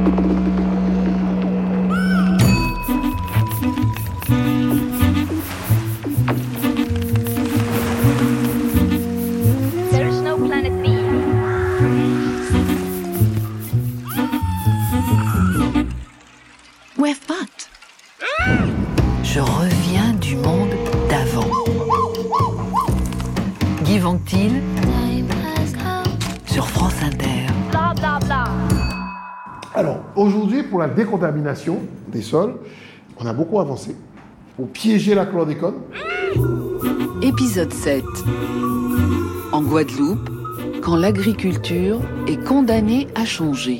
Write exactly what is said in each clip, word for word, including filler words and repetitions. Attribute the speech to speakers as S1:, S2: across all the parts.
S1: Je reviens du monde d'avant. Guy Vanctil sur France Inter.
S2: Bla, bla, bla.
S3: Alors, aujourd'hui, pour la décontamination des sols, on a beaucoup avancé. Pour piéger la chlordécone.
S1: Épisode sept. En Guadeloupe, quand l'agriculture est condamnée à changer.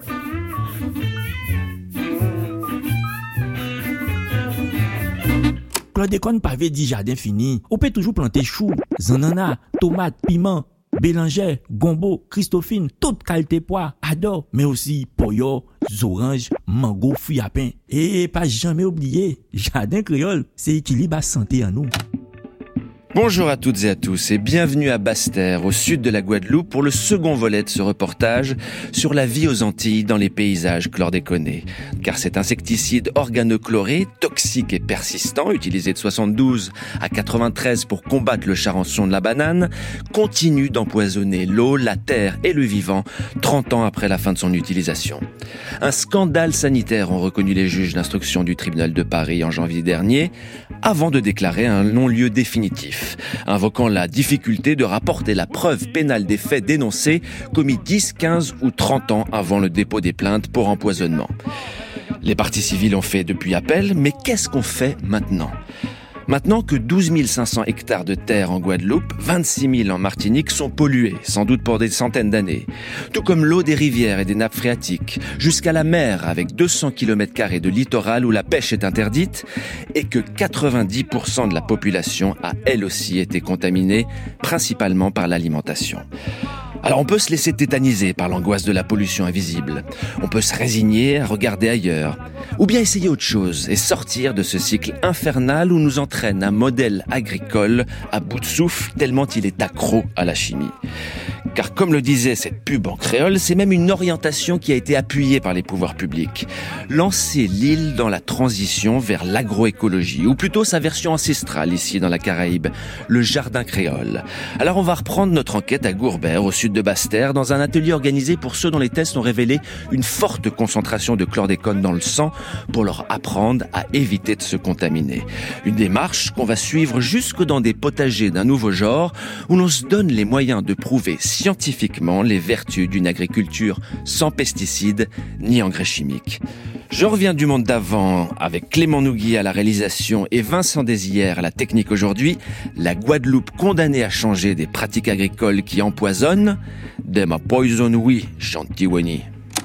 S4: Chlordécone pavé dit jardin fini. On peut toujours planter choux, zanana, tomates, piments, bélangère, gombo, christophine, toute qualité pois, adore, mais aussi poyo, oranges, mango, fruits à pain. Et pas jamais oublier, jardin créole, c'est équilibre à santé en nous.
S5: Bonjour à toutes et à tous et bienvenue à Basse-Terre, au sud de la Guadeloupe, pour le second volet de ce reportage sur la vie aux Antilles dans les paysages chlordéconés. Car cet insecticide organochloré, toxique et persistant, utilisé de soixante-douze à quatre-vingt-treize pour combattre le charançon de la banane, continue d'empoisonner l'eau, la terre et le vivant trente ans après la fin de son utilisation. Un scandale sanitaire ont reconnu les juges d'instruction du tribunal de Paris en janvier dernier, avant de déclarer un non-lieu définitif, invoquant la difficulté de rapporter la preuve pénale des faits dénoncés commis dix, quinze ou trente ans avant le dépôt des plaintes pour empoisonnement. Les parties civiles ont fait depuis appel, mais qu'est-ce qu'on fait maintenant ? Maintenant que douze mille cinq cents hectares de terre en Guadeloupe, vingt-six mille en Martinique sont pollués, sans doute pour des centaines d'années. Tout comme l'eau des rivières et des nappes phréatiques, jusqu'à la mer avec deux cents kilomètres carrés de littoral où la pêche est interdite, et que quatre-vingt-dix pour cent de la population a elle aussi été contaminée, principalement par l'alimentation. Alors on peut se laisser tétaniser par l'angoisse de la pollution invisible. On peut se résigner à regarder ailleurs. Ou bien essayer autre chose et sortir de ce cycle infernal où nous entraîne un modèle agricole à bout de souffle tellement il est accro à la chimie. Car comme le disait cette pub en créole, c'est même une orientation qui a été appuyée par les pouvoirs publics. Lancer l'île dans la transition vers l'agroécologie, ou plutôt sa version ancestrale ici dans la Caraïbe, le jardin créole. Alors on va reprendre notre enquête à Gourbert, au sud de Basse-Terre, dans un atelier organisé pour ceux dont les tests ont révélé une forte concentration de chlordécone dans le sang, pour leur apprendre à éviter de se contaminer. Une démarche qu'on va suivre jusque dans des potagers d'un nouveau genre, où l'on se donne les moyens de prouver scientifiquement les vertus d'une agriculture sans pesticides ni engrais chimiques. Je reviens du monde d'avant avec Clément Nougui à la réalisation et Vincent Désillère à la technique aujourd'hui. La Guadeloupe condamnée à changer des pratiques agricoles qui empoisonnent. Dem a poison oui, chanty Winnie.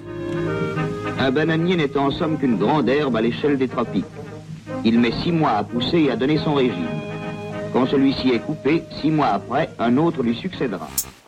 S6: Un bananier n'est en somme qu'une grande herbe à l'échelle des tropiques. Il met six mois à pousser et à donner son régime. Quand celui-ci est coupé, six mois après, un autre lui succédera.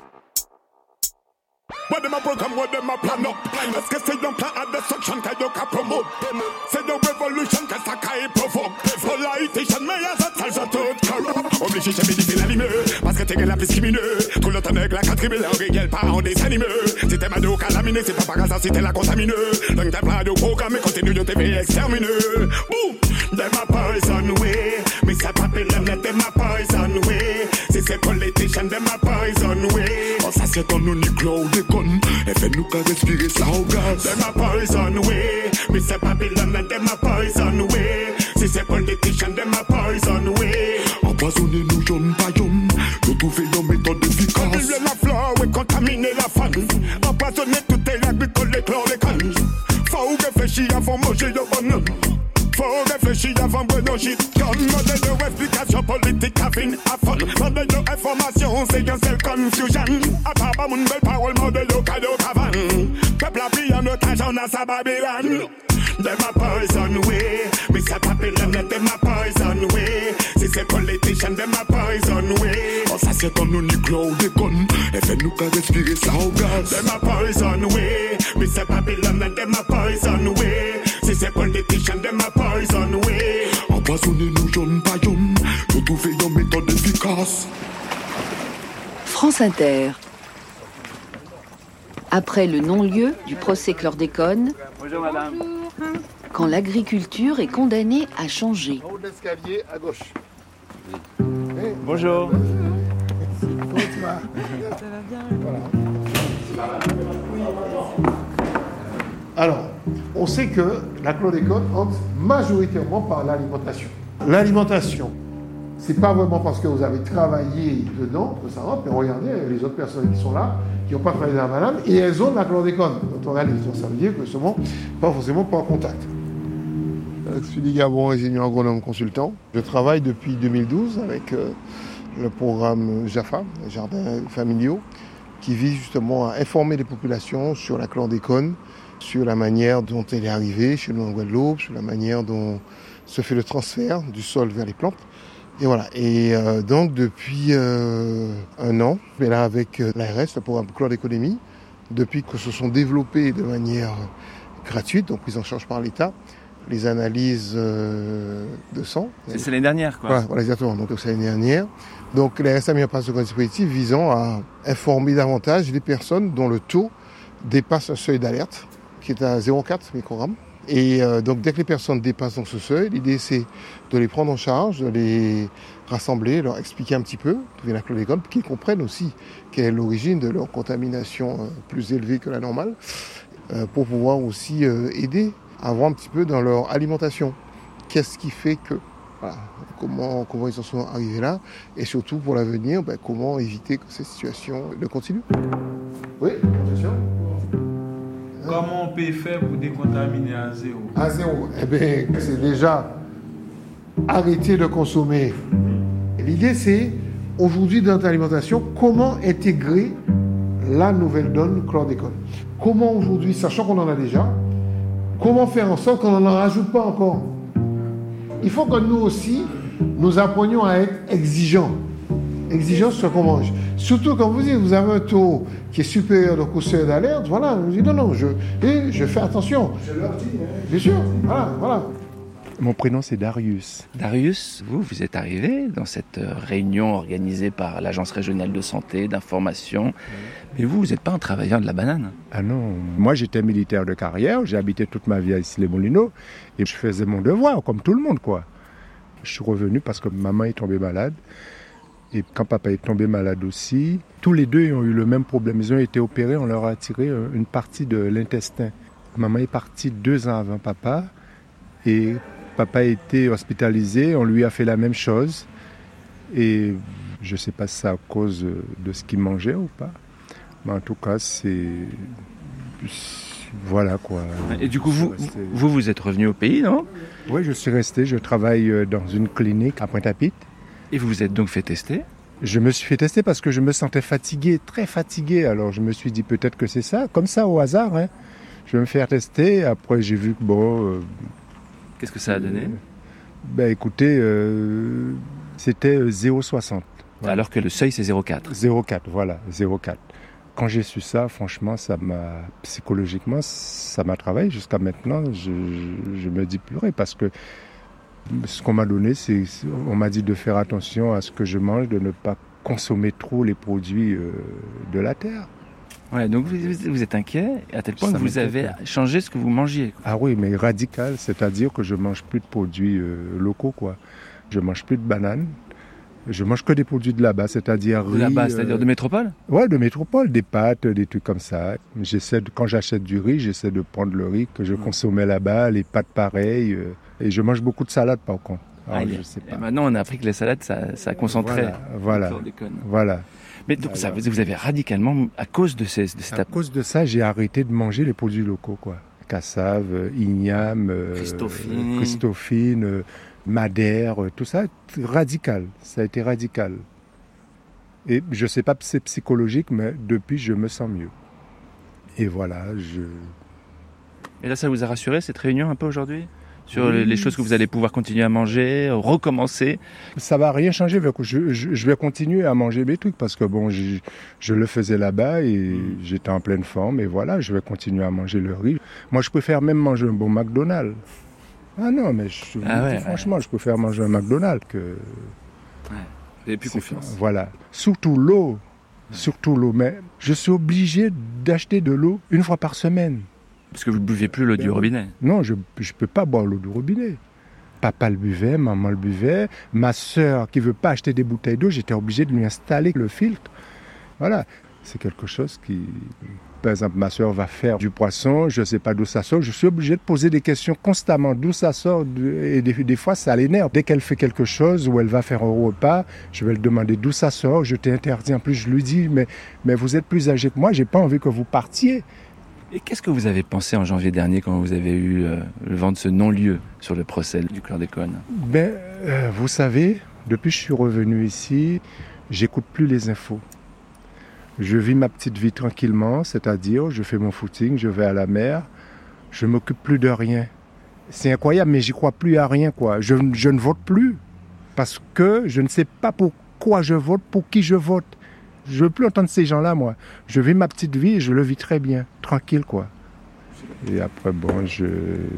S7: What them a program, what them a plan up. Est-ce que c'est un plan à destruction qu'il y a promote? C'est une révolution que ça caille provoque. Politician, mais y'a ça, ça, ça, tout corrupt. Obligé chez Midi, c'est l'animeux. Parce que t'es la discrimineux. Tout le temps avec la quatrième, la réguel par en des animeux. Si t'es madou calaminé, c'est pas par hasard si t'es la contamineux. Donc t'as plein de programmes et continue de T V extermineux. Boum! Them a poison way. Mais ça pas peine, them a poison way. Si c'est politician, them a poison way. Oh, ça c'est ton unique cloud. Et fait-nous qu'à respirer ça au gaz. Them a poison way. Mais c'est Babylon and them a poison way. Si c'est politician, them a poison way. Empoisonner nous jeunes paillons. Nous trouver une méthode efficace. Annuler la flore et contaminer la faune. Empoisonner tout est l'agricole et chlordécone. Faut réfléchir avant manger de bonhomme. Faut réfléchir avant de nos shit. Modèle de explication politique à fin à fond. Modèle de information, c'est un seul confusion. À part pas mon belle parole, modèle de cadeau cavan. Peuple a pris en otage, on a sa Babylone. Them a poison way. Mais ça pas Babylone, them a poison way. Si c'est politician, them a poison way. Oh, ça c'est ton unique chlordécone. Et fait-nous qu'à respirer ça au gaz. Them a poison way. Mais c'est Babylone, them a poison way. Si c'est politician, them a poison way. Empoisonner nous jeunes paillons. Nous trouver une méthode efficace.
S1: France Inter. Après le non-lieu du procès chlordécone,
S2: Bonjour madame.
S1: quand l'agriculture est condamnée à changer.
S3: En haut de l'escalier, à gauche.
S2: Bonjour.
S3: Comment tu vas ?
S8: Ça va bien.
S3: Voilà. Alors, on sait que la chlordécone entre majoritairement par l'alimentation. L'alimentation, c'est pas vraiment parce que vous avez travaillé dedans que ça rentre, mais regardez les autres personnes qui sont là, qui n'ont pas travaillé dans la banane, et elles ont de la chlordécone. Quand on analyse, ça veut dire que ce n'est pas forcément pas en contact. Je suis Gabon, ingénieur agronome consultant. Je travaille depuis deux mille douze avec euh, le programme JAFA, les jardins familiaux, qui vise justement à informer les populations sur la chlordécone, sur la manière dont elle est arrivée chez nous en Guadeloupe, sur la manière dont se fait le transfert du sol vers les plantes. Et voilà. Et euh, donc depuis euh, un an, mais là avec euh, l'A R S, le programme chlordéconémie, depuis que se sont développés de manière gratuite, donc prise en charge par l'État, les analyses euh, de sang.
S2: C'est, c'est l'année dernière quoi.
S3: Voilà, voilà, exactement. Donc c'est l'année dernière. Donc l'A R S a mis en place un dispositif visant à informer davantage les personnes dont le taux dépasse un seuil d'alerte, qui est à zéro virgule quatre microgrammes. Et euh, donc dès que les personnes dépassent donc ce seuil, l'idée c'est de les prendre en charge, de les rassembler, leur expliquer un petit peu d'où vient la chlordécone, pour qu'ils comprennent aussi quelle est l'origine de leur contamination euh, plus élevée que la normale, euh, pour pouvoir aussi euh, aider à voir un petit peu dans leur alimentation. Qu'est-ce qui fait que, voilà, comment, comment ils en sont arrivés là, et surtout pour l'avenir, ben, comment éviter que cette situation ne continue. Oui, bien sûr.
S9: Comment on peut faire pour décontaminer à zéro ?
S3: À zéro, eh bien, c'est déjà arrêter de consommer. L'idée, c'est, aujourd'hui, dans notre alimentation, comment intégrer la nouvelle donne chlordécone. Comment aujourd'hui, sachant qu'on en a déjà, comment faire en sorte qu'on n'en rajoute pas encore. Il faut que nous aussi, nous apprenions à être exigeants. Exigeants sur ce qu'on mange. Surtout quand vous dites, vous avez un taux qui est supérieur au seuil d'alerte, voilà, vous dites non, non, je, et je fais attention. Je leur dis, hein. Bien sûr, voilà, voilà.
S10: Mon prénom c'est Darius.
S5: Darius, vous, vous êtes arrivé dans cette réunion organisée par l'Agence régionale de santé, d'information, mais vous, vous n'êtes pas un travailleur de la banane.
S10: Ah non, moi j'étais militaire de carrière, j'ai habité toute ma vie à Issy-les-Moulineaux, et je faisais mon devoir, comme tout le monde, quoi. Je suis revenu parce que maman est tombée malade. Et quand papa est tombé malade aussi, tous les deux ont eu le même problème. Ils ont été opérés, on leur a tiré une partie de l'intestin. Maman est partie deux ans avant papa. Et papa a été hospitalisé, on lui a fait la même chose. Et je ne sais pas si c'est à cause de ce qu'il mangeait ou pas. Mais en tout cas, c'est... Voilà quoi.
S5: Et du coup, vous, vous, vous êtes revenu au pays, non ?
S10: Oui, je suis resté. Je travaille dans une clinique à Pointe-à-Pitre.
S5: Et vous vous êtes donc fait tester ?
S10: Je me suis fait tester parce que je me sentais fatigué, très fatigué. Alors je me suis dit peut-être que c'est ça, comme ça au hasard. Hein. Je vais me faire tester. Après j'ai vu que bon... Euh,
S5: Qu'est-ce que ça a donné ?
S10: euh, Ben écoutez, euh, c'était zéro virgule soixante.
S5: Voilà. Alors que le seuil c'est zéro virgule quatre.
S10: zéro virgule quatre, voilà, zéro virgule quatre. Quand j'ai su ça, franchement, ça m'a psychologiquement, ça m'a travaillé. Jusqu'à maintenant, je, je, je me dis purée parce que ce qu'on m'a donné, c'est, on m'a dit de faire attention à ce que je mange, de ne pas consommer trop les produits euh, de la terre.
S5: Ouais, donc vous, vous êtes inquiet à tel point
S10: Ça
S5: que vous avez changé ce que vous mangiez.
S10: Ah oui, mais radical, c'est-à-dire que je mange plus de produits euh, locaux, quoi. Je mange plus de bananes. Je mange que des produits de là-bas, c'est-à-dire
S5: de riz. De là-bas, c'est-à-dire euh... de métropole ?
S10: Ouais, de métropole, des pâtes, des trucs comme ça. J'essaie de, quand j'achète du riz, j'essaie de prendre le riz que je mmh. consommais là-bas, les pâtes pareilles. Euh, et je mange beaucoup de salades, par contre. Alors,
S5: ah,
S10: je sais pas.
S5: Et maintenant, on a appris que les salades, ça, ça concentrait.
S10: Voilà, voilà. voilà.
S5: Mais donc, ça, vous avez radicalement, à cause de, ces, de cette...
S10: À cause de ça, j'ai arrêté de manger les produits locaux, quoi. Cassave, igname,
S5: Christophine,
S10: euh, Christophine euh, Madère, tout ça, radical. Ça a été radical. Et je ne sais pas si c'est psychologique, mais depuis, je me sens mieux. Et voilà, je...
S5: Et là, ça vous a rassuré, cette réunion, un peu aujourd'hui ? Sur oui. les choses que vous allez pouvoir continuer à manger, recommencer ?
S10: Ça ne va rien changer. Je, je, je vais continuer à manger mes trucs parce que bon, je, je le faisais là-bas et mmh. j'étais en pleine forme. Et voilà, je vais continuer à manger le riz. Moi, je préfère même manger un bon McDonald's. Ah non, mais je,
S5: ah ouais,
S10: franchement,
S5: ouais.
S10: je préfère manger un McDonald's que...
S5: Ouais. Vous n'avez plus confiance.
S10: Voilà. Surtout l'eau. surtout l'eau. Mais je suis obligé d'acheter de l'eau une fois par semaine.
S5: Parce que vous ne buvez plus l'eau du robinet.
S10: Non, je ne peux pas boire l'eau du robinet. Papa le buvait, maman le buvait. Ma sœur qui ne veut pas acheter des bouteilles d'eau, j'étais obligé de lui installer le filtre. Voilà, c'est quelque chose qui... Par exemple, ma sœur va faire du poisson, je ne sais pas d'où ça sort. Je suis obligé de poser des questions constamment, d'où ça sort. Et des, des fois, ça l'énerve. Dès qu'elle fait quelque chose ou elle va faire un repas, je vais lui demander d'où ça sort. Je t'ai interdit. En plus, je lui dis, mais, mais vous êtes plus âgé que moi, je n'ai pas envie que vous partiez.
S5: Et qu'est-ce que vous avez pensé en janvier dernier quand vous avez eu euh, le vent de ce non-lieu sur le procès du chlordécone ?
S10: Ben, euh, vous savez, depuis que je suis revenu ici, j'écoute plus les infos. Je vis ma petite vie tranquillement, c'est-à-dire je fais mon footing, je vais à la mer, je ne m'occupe plus de rien. C'est incroyable, mais j'y crois plus à rien, quoi. Je, je ne vote plus parce que je ne sais pas pourquoi je vote, pour qui je vote. Je ne veux plus entendre ces gens-là, moi. Je vis ma petite vie et je le vis très bien, tranquille, quoi. Et après, bon, je...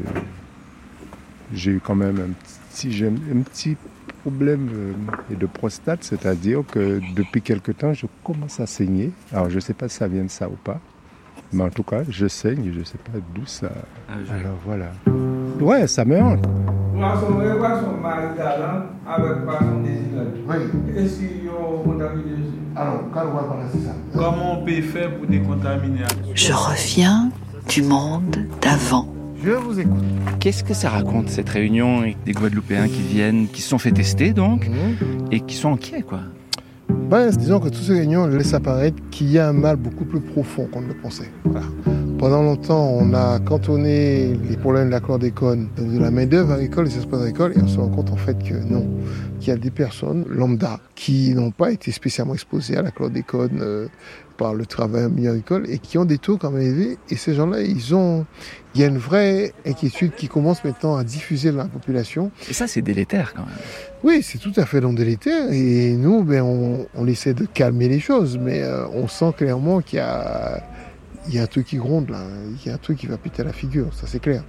S10: j'ai eu quand même un petit, j'ai un petit problème de prostate, c'est-à-dire que depuis quelque temps, je commence à saigner. Alors, je ne sais pas si ça vient de ça ou pas, mais en tout cas, je saigne, je ne sais pas d'où ça... Ah, je... Alors, voilà. Ouais, ça me hante.
S9: Son relation maritale avec passion désirable.
S3: Oui.
S9: Est-ce qu'ils ont contaminé?
S3: Alors, quand on va parler, c'est ça.
S9: Comment on peut faire pour décontaminer?
S1: Je reviens du monde d'avant.
S3: Je vous écoute.
S5: Qu'est-ce que ça raconte, cette réunion avec des Guadeloupéens qui viennent, qui se sont fait tester donc, mmh. et qui sont inquiets, quoi?
S3: Ben, disons que toutes ces réunions laissent apparaître qu'il y a un mal beaucoup plus profond qu'on ne le pensait. Voilà. Pendant longtemps, on a cantonné les problèmes de la chlordécone, donc de la main-d'œuvre agricole, des espaces agricoles, et on se rend compte en fait que non, qu'il y a des personnes lambda qui n'ont pas été spécialement exposées à la chlordécone euh, par le travail en milieu agricole et qui ont des taux quand même élevés. Et ces gens-là, ils ont, il y a une vraie inquiétude qui commence maintenant à diffuser dans la population.
S5: Et ça, c'est délétère quand même.
S3: Oui, c'est tout à fait non délétère. Et nous, ben, on, on essaie de calmer les choses, mais euh, on sent clairement qu'il y a Il y a un truc qui gronde là, il y a un truc qui va péter à la figure, ça c'est clair.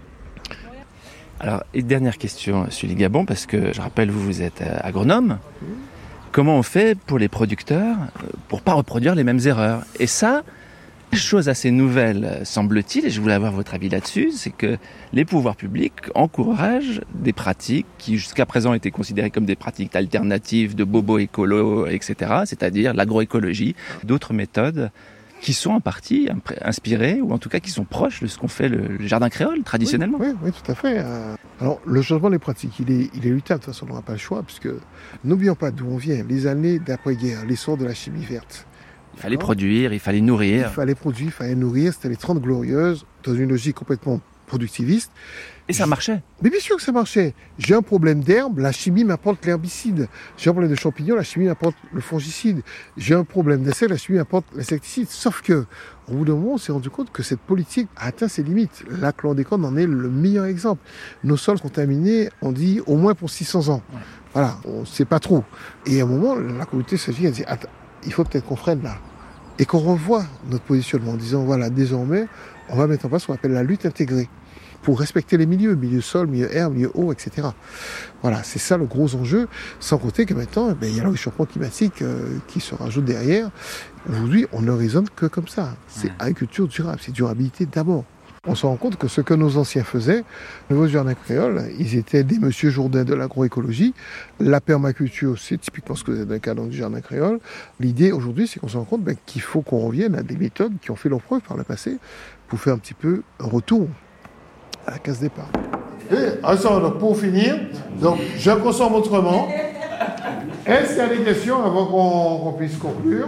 S5: Alors, et dernière question, Sully Gabon, parce que je rappelle, vous, vous êtes agronome. Mmh. Comment on fait pour les producteurs pour ne pas reproduire les mêmes erreurs? Et ça, chose assez nouvelle, semble-t-il, et je voulais avoir votre avis là-dessus, c'est que les pouvoirs publics encouragent des pratiques qui jusqu'à présent étaient considérées comme des pratiques alternatives de bobo écolo, et cetera, c'est-à-dire l'agroécologie, d'autres méthodes qui sont en partie inspirés, ou en tout cas qui sont proches de ce qu'on fait le, le jardin créole, traditionnellement.
S3: Oui, oui, oui, tout à fait. Alors, le changement des pratiques, il est, il est luttable, de toute façon, on n'aura pas le choix, puisque n'oublions pas d'où on vient. Les années d'après-guerre, l'essor de la chimie verte.
S5: Il fallait produire, il fallait nourrir.
S3: Il fallait produire, il fallait nourrir, c'était les trente glorieuses, dans une logique complètement productiviste.
S5: Et ça marchait.
S3: Mais bien sûr que ça marchait. J'ai un problème d'herbe, la chimie m'apporte l'herbicide. J'ai un problème de champignons, la chimie m'apporte le fongicide. J'ai un problème d'insectes, la chimie m'apporte l'insecticide. Sauf que, au bout d'un moment, on s'est rendu compte que cette politique a atteint ses limites. La chlordécone en est le meilleur exemple. Nos sols contaminés, on dit au moins pour six cents ans. Ouais. Voilà, on ne sait pas trop. Et à un moment, la communauté scientifique a dit, attends, il faut peut-être qu'on freine là. Et qu'on revoie notre positionnement en disant, voilà, désormais, on va mettre en place ce qu'on appelle la lutte intégrée, pour respecter les milieux, milieu sol, milieu air, milieu eau, et cetera. Voilà, c'est ça le gros enjeu, sans compter que maintenant, ben, il y a le réchauffement climatique euh, qui se rajoute derrière. Aujourd'hui, on ne raisonne que comme ça. C'est ouais. Agriculture durable, c'est durabilité d'abord. On se rend compte que ce que nos anciens faisaient, au niveau du jardin créole, ils étaient des monsieur Jourdain de l'agroécologie. La permaculture, c'est typiquement ce que vous êtes dans le cadre du jardin créole. L'idée aujourd'hui, c'est qu'on se rend compte ben, qu'il faut qu'on revienne à des méthodes qui ont fait leur preuve par le passé pour faire un petit peu un retour à la case départ. Et alors, donc, pour finir, donc, je consomme autrement. Est-ce qu'il y a des questions avant qu'on, qu'on puisse conclure?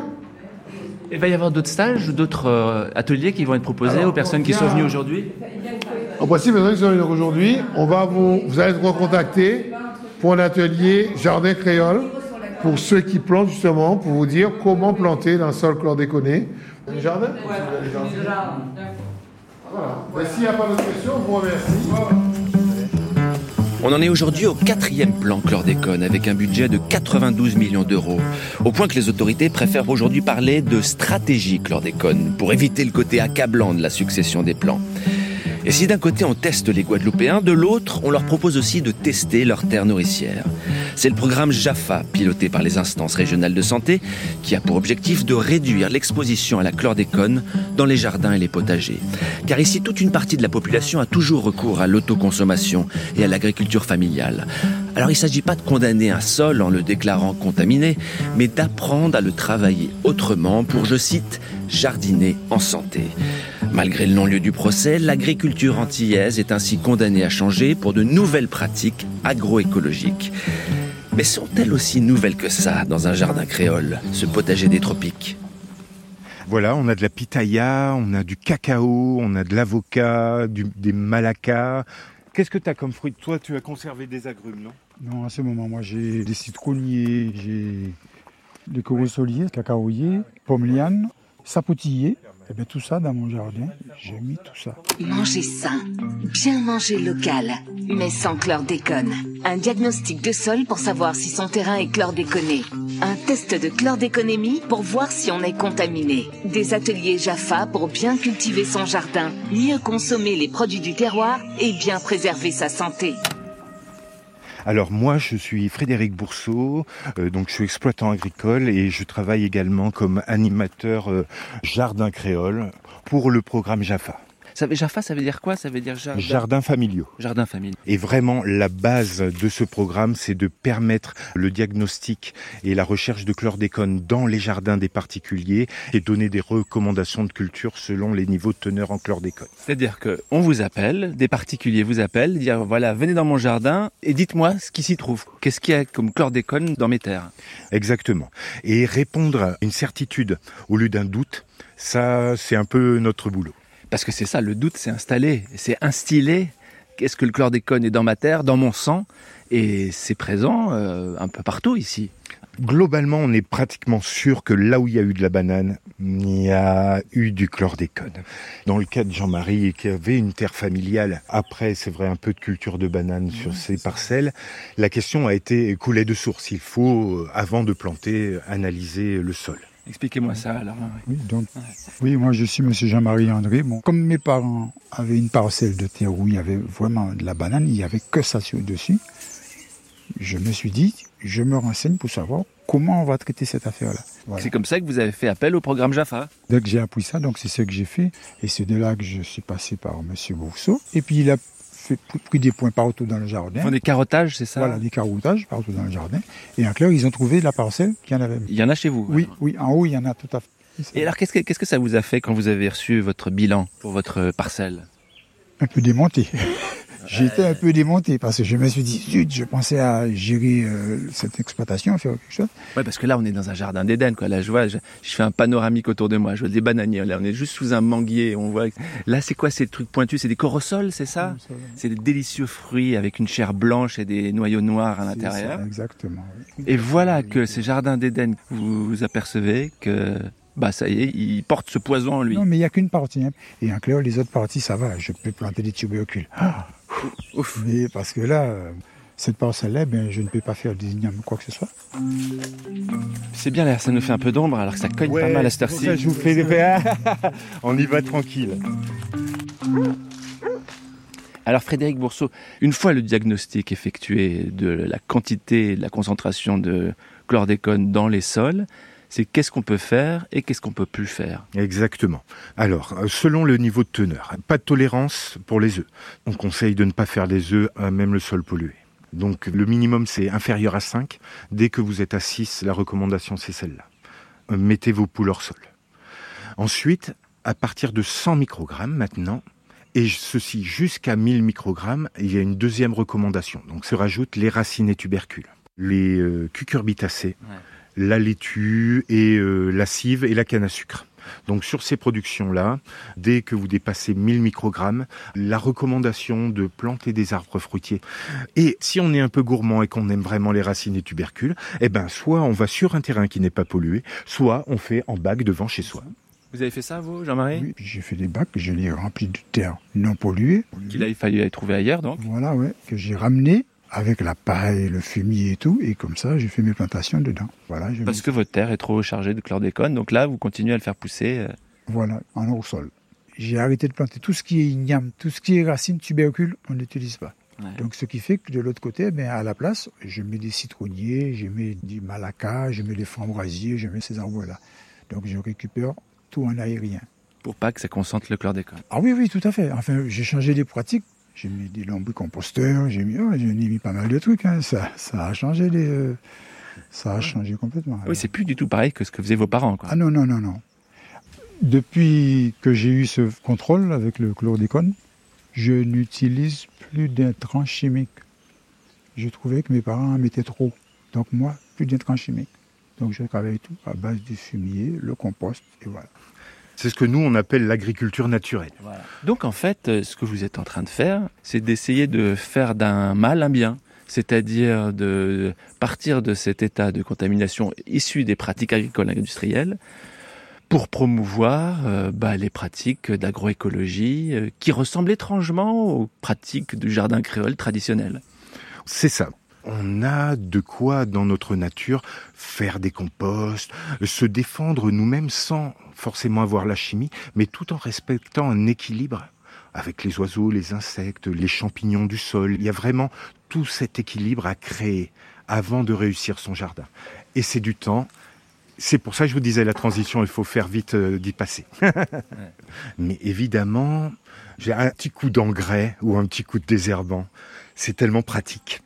S5: Il va y avoir d'autres stages ou d'autres euh, ateliers qui vont être proposés alors, aux personnes qui sont venues aujourd'hui?
S3: En principe, les personnes qui sont venues aujourd'hui, on va vous, vous allez être recontactés pour un atelier jardin créole pour ceux qui plantent justement, pour vous dire comment planter dans le sol chlordéconé. Le jardin?
S2: Ouais, le jardin.
S3: Voilà. Mais s'il n'y a pas d'autres questions, je vous remercie.
S5: On en est aujourd'hui au quatrième plan chlordécone avec un budget de quatre-vingt-douze millions d'euros. Au point que les autorités préfèrent aujourd'hui parler de stratégie chlordécone pour éviter le côté accablant de la succession des plans. Et si d'un côté on teste les Guadeloupéens, de l'autre on leur propose aussi de tester leurs terres nourricières. C'est le programme JAFA, piloté par les instances régionales de santé, qui a pour objectif de réduire l'exposition à la chlordécone dans les jardins et les potagers. Car ici, toute une partie de la population a toujours recours à l'autoconsommation et à l'agriculture familiale. Alors il ne s'agit pas de condamner un sol en le déclarant contaminé, mais d'apprendre à le travailler autrement pour, je cite, jardiner en santé. Malgré le non-lieu du procès, l'agriculture antillaise est ainsi condamnée à changer pour de nouvelles pratiques agroécologiques. Mais sont-elles aussi nouvelles que ça dans un jardin créole, ce potager des tropiques ?
S10: Voilà, on a de la pitaya, on a du cacao, on a de l'avocat, du, des malacas. Qu'est-ce que tu as comme fruit ? Toi, tu as conservé des agrumes, non ?
S2: Non, à ce moment, moi, j'ai des citronniers, j'ai des corosoliers, cacaoyers, pommes lianes, sapotillés. Et bien tout ça dans mon jardin, j'ai mis tout ça.
S1: Manger sain, bien manger local, mais sans chlordécone. Un diagnostic de sol pour savoir si son terrain est chlordéconé. Un test de chlordéconémie pour voir si on est contaminé. Des ateliers JAFA pour bien cultiver son jardin, mieux consommer les produits du terroir et bien préserver sa santé.
S10: Alors moi, je suis Frédéric Bourseau, euh, donc je suis exploitant agricole et je travaille également comme animateur euh, jardin créole pour le programme JAFA.
S5: Ça veut, JAFA, ça veut dire quoi ? Ça veut dire jardin...
S10: Jardins familiaux.
S5: Jardin familial.
S10: Et vraiment, la base de ce programme, c'est de permettre le diagnostic et la recherche de chlordécone dans les jardins des particuliers et donner des recommandations de culture selon les niveaux de teneur en chlordécone.
S5: C'est-à-dire qu'on vous appelle, des particuliers vous appellent, dire voilà, venez dans mon jardin et dites-moi ce qui s'y trouve. Qu'est-ce qu'il y a comme chlordécone dans mes terres ?
S10: Exactement. Et répondre à une certitude au lieu d'un doute, ça, c'est un peu notre boulot.
S5: Parce que c'est ça, le doute, c'est installé, c'est instillé. Qu'est-ce que le chlordécone est dans ma terre, dans mon sang ? Et c'est présent euh, un peu partout ici.
S10: Globalement, on est pratiquement sûr que là où il y a eu de la banane, il y a eu du chlordécone. Dans le cas de Jean-Marie, qui avait une terre familiale, après, c'est vrai, un peu de culture de banane sur mmh, ses parcelles, la question a été coulée de source. Il faut, avant de planter, analyser le sol.
S5: Expliquez-moi ça alors.
S2: Oui, donc, oui, moi je suis monsieur Jean-Marie André. Bon, comme mes parents avaient une parcelle de terre où il y avait vraiment de la banane, il n'y avait que ça dessus, je me suis dit, je me renseigne pour savoir comment on va traiter cette affaire-là. Voilà.
S5: C'est comme ça que vous avez fait appel au programme JAFA.
S2: Dès que j'ai appris ça, donc c'est ce que j'ai fait. Et c'est de là que je suis passé par monsieur Bourseau. Et puis il a fait, pris des points partout dans le jardin.
S5: Ils font des carottages, c'est ça ?
S2: Voilà, des carottages partout dans le jardin. Et en clair, ils ont trouvé la parcelle qu'il y en avait.
S5: Il y en a chez vous ?
S2: Oui, oui, en haut, il y en a tout à fait.
S5: Et alors, qu'est-ce que, qu'est-ce que ça vous a fait quand vous avez reçu votre bilan pour votre parcelle ?
S2: Un peu démonté. J'étais un peu démonté parce que je me suis dit, zut, je pensais à gérer euh, cette exploitation, faire quelque chose.
S5: Ouais, parce que là, on est dans un jardin d'Éden, quoi. Là, je vois, je, je fais un panoramique autour de moi. Je vois des bananiers. Là, on est juste sous un manguier. On voit. Là, c'est quoi ces trucs pointus ? C'est des corossoles, c'est ça ? Oui, c'est des délicieux fruits avec une chair blanche et des noyaux noirs à l'intérieur.
S2: Ça, exactement. Oui.
S5: Et voilà que ces jardins d'Éden, vous, vous apercevez que. Bah ça y est, il porte ce poison en lui.
S2: Non, mais il n'y a qu'une partie. Hein. Et en clair, les autres parties, ça va. Je peux planter des tubercules. Ah Ouf. Mais parce que là, cette parcelle-là, ben, je ne peux pas faire d'ignames quoi que ce soit.
S5: C'est bien l'air, ça nous fait un peu d'ombre alors que ça cogne
S10: ouais,
S5: pas mal à cette heure-ci.
S10: Je vous fais des on y va tranquille.
S5: Alors Frédéric Bourseau, une fois le diagnostic effectué de la quantité et de la concentration de chlordécone dans les sols, c'est qu'est-ce qu'on peut faire et qu'est-ce qu'on peut plus faire.
S10: Exactement. Alors, selon le niveau de teneur, pas de tolérance pour les œufs. On conseille de ne pas faire des œufs à même le sol pollué. Donc le minimum c'est inférieur à cinq. Dès que vous êtes à six, la recommandation c'est celle-là. Mettez vos poules hors sol. Ensuite, à partir de cent microgrammes maintenant, et ceci jusqu'à mille microgrammes, il y a une deuxième recommandation. Donc se rajoutent les racines et tubercules, les euh, cucurbitacées, ouais. La laitue et euh, la cive et la canne à sucre. Donc sur ces productions-là, dès que vous dépassez mille microgrammes, la recommandation de planter des arbres fruitiers. Et si on est un peu gourmand et qu'on aime vraiment les racines et tubercules, eh ben soit on va sur un terrain qui n'est pas pollué, soit on fait en bac devant chez soi.
S5: Vous avez fait ça, vous, Jean-Marie ?
S2: Oui, j'ai fait des bacs, je les ai remplis de terre non polluée.
S5: Qu'il a fallu aller trouver ailleurs, donc ?
S2: Voilà, ouais, que j'ai ramené avec la paille, le fumier et tout, et comme ça, j'ai fait mes plantations dedans. Voilà,
S5: Parce que votre terre est trop chargée de chlordécone, donc là, vous continuez à le faire pousser.
S2: Voilà, en hors sol. j'ai arrêté de planter tout ce qui est igname, tout ce qui est racines, tubercules, on n'utilise pas. Ouais. Donc, ce qui fait que de l'autre côté, ben, à la place, je mets des citronniers, je mets du malacca, je mets des framboisiers, je mets ces arbres-là. Donc, je récupère tout en aérien.
S5: Pour pas que ça concentre le chlordécone.
S2: Ah oui, oui, tout à fait. Enfin, j'ai changé les pratiques. J'ai mis des lombricomposteurs, j'ai mis, oh, j'ai mis pas mal de trucs. Hein. Ça, ça a changé les, euh, ça a changé complètement.
S5: Oui, c'est plus du tout pareil que ce que faisaient vos parents, quoi.
S2: Ah non, non, non, non. Depuis que j'ai eu ce contrôle avec le chlordécone, je n'utilise plus d'intrants chimiques. Je trouvais que mes parents en mettaient trop. Donc moi, plus d'intrants chimiques. Donc je travaille tout à base du fumier, le compost, et voilà.
S8: C'est ce que nous, on appelle l'agriculture naturelle.
S5: Voilà. Donc en fait, ce que vous êtes en train de faire, c'est d'essayer de faire d'un mal un bien. C'est-à-dire de partir de cet état de contamination issu des pratiques agricoles et industrielles pour promouvoir euh, bah, les pratiques d'agroécologie euh, qui ressemblent étrangement aux pratiques du jardin créole traditionnel.
S8: C'est ça. On a de quoi, dans notre nature, faire des composts, se défendre nous-mêmes sans forcément avoir la chimie, mais tout en respectant un équilibre avec les oiseaux, les insectes, les champignons du sol. Il y a vraiment tout cet équilibre à créer avant de réussir son jardin. Et c'est du temps. C'est pour ça que je vous disais, la transition, il faut faire vite euh, d'y passer. Mais évidemment, j'ai un petit coup d'engrais ou un petit coup de désherbant. C'est tellement pratique.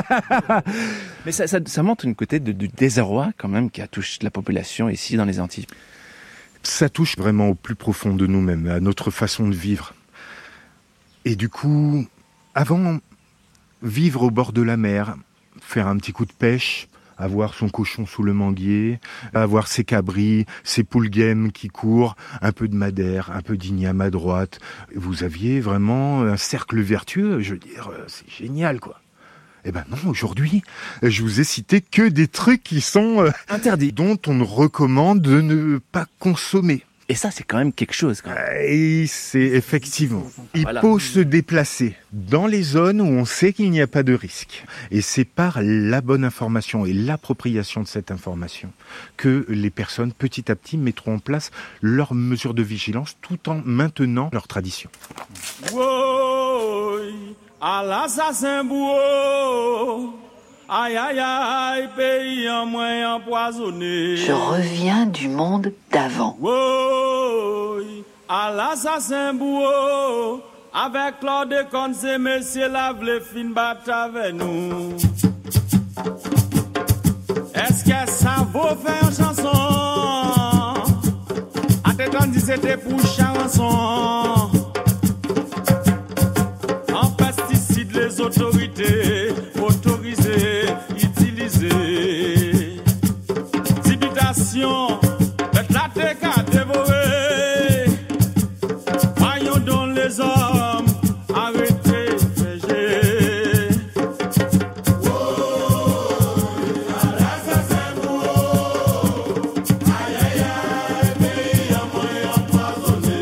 S5: Mais ça, ça, ça montre une côté de, de désarroi quand même qui a touché la population ici dans les Antilles.
S8: Ça touche vraiment au plus profond de nous-mêmes, à notre façon de vivre. Et du coup, avant, vivre au bord de la mer, faire un petit coup de pêche, avoir son cochon sous le manguier, avoir ses cabris, ses poulguèmes qui courent, un peu de madère, un peu d'igname à droite. Vous aviez vraiment un cercle vertueux, je veux dire, c'est génial, quoi. Eh ben non, aujourd'hui, je vous ai cité que des trucs qui sont euh,
S5: interdits,
S8: dont on recommande de ne pas consommer.
S5: Et ça, c'est quand même quelque chose. Quand même.
S8: Et c'est effectivement. Il
S5: voilà.
S8: faut se déplacer dans les zones où on sait qu'il n'y a pas de risque. Et c'est par la bonne information et l'appropriation de cette information que les personnes, petit à petit, mettront en place leurs mesures de vigilance tout en maintenant leur tradition.
S9: Wow, à l'assassin beau. Aïe, aïe, aïe, pays en moins empoisonné.
S1: Je reviens du monde d'avant.
S9: Oui, à l'assassin bouo, avec chlordécone, c'est monsieur lave les fin battre avec nous. Est-ce que ça vaut faire une chanson? Attends, dit c'était pour chanson. En pesticides, les autorités autorisées, utilisées. Zibitation, le latte qu'a dévoré. Voyons donc les hommes arrêtés, végés. Aïe, aïe, aïe, pays en moins empoisonné.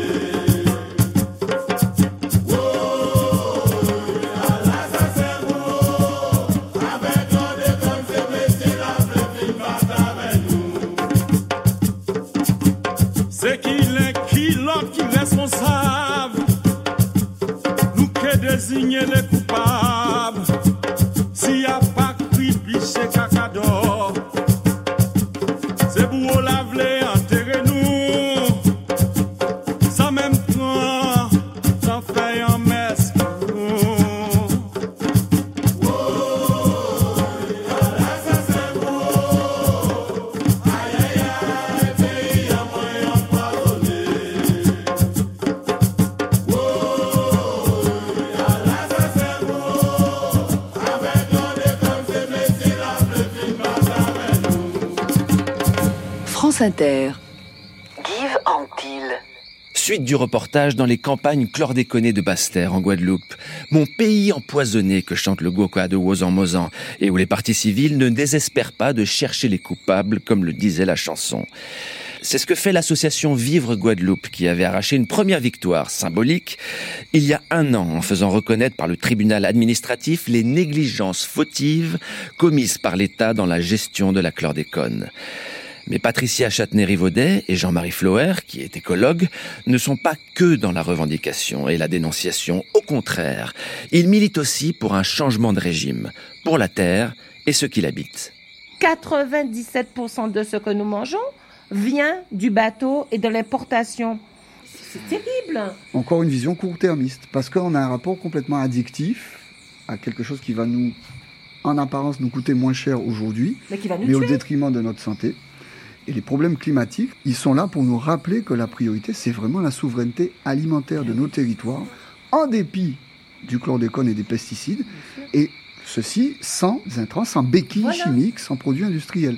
S9: C'est qu'il est qui l'autre qui responsable. Nous que désigner les coupables. S'il n'y a pas cri, biche, cacador. C'est pour laver, enterrer nous. Sans même prendre, sans faire un messe.
S1: France Inter. Give Antilles.
S5: Suite du reportage dans les campagnes chlordéconées de Basse-Terre en Guadeloupe. Mon pays empoisonné que chante le Gwoka de Wozan-Mozan et où les partis civils ne désespèrent pas de chercher les coupables comme le disait la chanson. C'est ce que fait l'association Vivre Guadeloupe qui avait arraché une première victoire symbolique il y a un an en faisant reconnaître par le tribunal administratif les négligences fautives commises par l'État dans la gestion de la chlordécone. Mais Patricia Châtenay-Rivaudet et Jean-Marie Floer, qui est écologue, ne sont pas que dans la revendication et la dénonciation. Au contraire, ils militent aussi pour un changement de régime, pour la terre et ceux qui l'habitent.
S11: quatre-vingt-dix-sept pour cent de ce que nous mangeons vient du bateau et de l'importation. C'est terrible.
S12: Encore une vision court-termiste, parce qu'on a un rapport complètement addictif à quelque chose qui va nous, en apparence, nous coûter moins cher aujourd'hui,
S11: mais, qui va nous
S12: mais
S11: tuer.
S12: Au détriment de notre santé. Et les problèmes climatiques, ils sont là pour nous rappeler que la priorité, c'est vraiment la souveraineté alimentaire de nos territoires, en dépit du chlordécone et des pesticides, et ceci sans intrants, sans béquilles voilà. chimiques, sans produits industriels.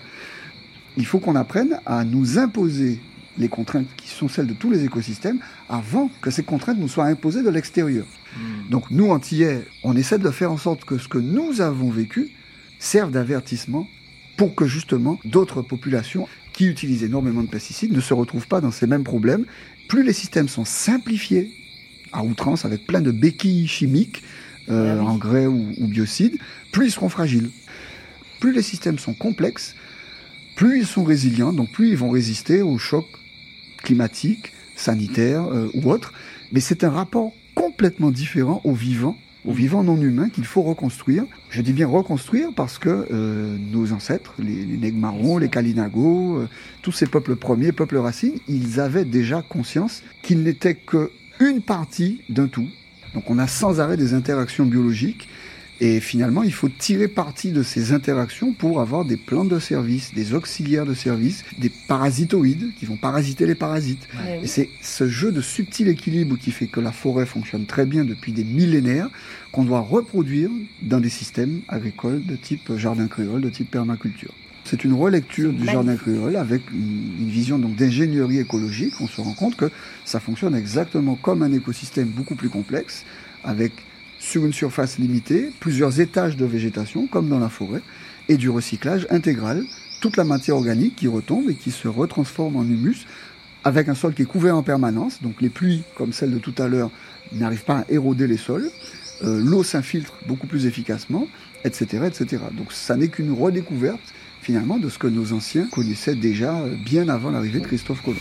S12: Il faut qu'on apprenne à nous imposer les contraintes qui sont celles de tous les écosystèmes avant que ces contraintes nous soient imposées de l'extérieur. Mmh. Donc nous, Antillais, on essaie de faire en sorte que ce que nous avons vécu serve d'avertissement pour que justement d'autres populations qui utilisent énormément de pesticides ne se retrouvent pas dans ces mêmes problèmes. Plus les systèmes sont simplifiés à outrance avec plein de béquilles chimiques, euh, oui. engrais ou, ou biocides, plus ils seront fragiles. Plus les systèmes sont complexes, plus ils sont résilients, donc plus ils vont résister aux chocs climatiques, sanitaires euh, ou autres. Mais c'est un rapport complètement différent au vivant, au vivant non humain qu'il faut reconstruire. Je dis bien reconstruire parce que euh, nos ancêtres, les, les nègres marrons, les Kalinago, euh, tous ces peuples premiers, peuples racines, ils avaient déjà conscience qu'ils n'étaient qu'une partie d'un tout. Donc on a sans arrêt des interactions biologiques. Et finalement, il faut tirer parti de ces interactions pour avoir des plantes de service, des auxiliaires de service, des parasitoïdes qui vont parasiter les parasites. Ouais. Et c'est ce jeu de subtil équilibre qui fait que la forêt fonctionne très bien depuis des millénaires, qu'on doit reproduire dans des systèmes agricoles de type jardin créole, de type permaculture. C'est une relecture du jardin créole avec une, une vision donc d'ingénierie écologique. On se rend compte que ça fonctionne exactement comme un écosystème beaucoup plus complexe, avec sur une surface limitée, plusieurs étages de végétation, comme dans la forêt, et du recyclage intégral, toute la matière organique qui retombe et qui se retransforme en humus, avec un sol qui est couvert en permanence, donc les pluies, comme celle de tout à l'heure, n'arrivent pas à éroder les sols, euh, l'eau s'infiltre beaucoup plus efficacement, et cetera, et cetera. Donc ça n'est qu'une redécouverte, finalement, de ce que nos anciens connaissaient déjà bien avant l'arrivée de Christophe Colomb.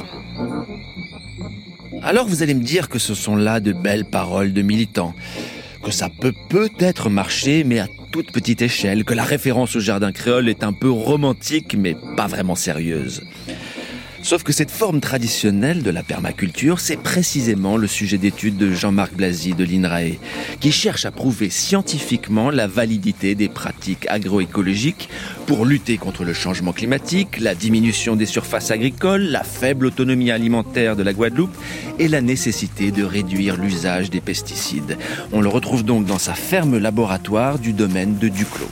S5: Alors vous allez me dire que ce sont là de belles paroles de militants, que ça peut peut-être marcher, mais à toute petite échelle, que la référence au jardin créole est un peu romantique, mais pas vraiment sérieuse. Sauf que cette forme traditionnelle de la permaculture, c'est précisément le sujet d'étude de Jean-Marc Blazy de l'I N R A E, qui cherche à prouver scientifiquement la validité des pratiques agroécologiques pour lutter contre le changement climatique, la diminution des surfaces agricoles, la faible autonomie alimentaire de la Guadeloupe et la nécessité de réduire l'usage des pesticides. On le retrouve donc dans sa ferme laboratoire du domaine de Duclos.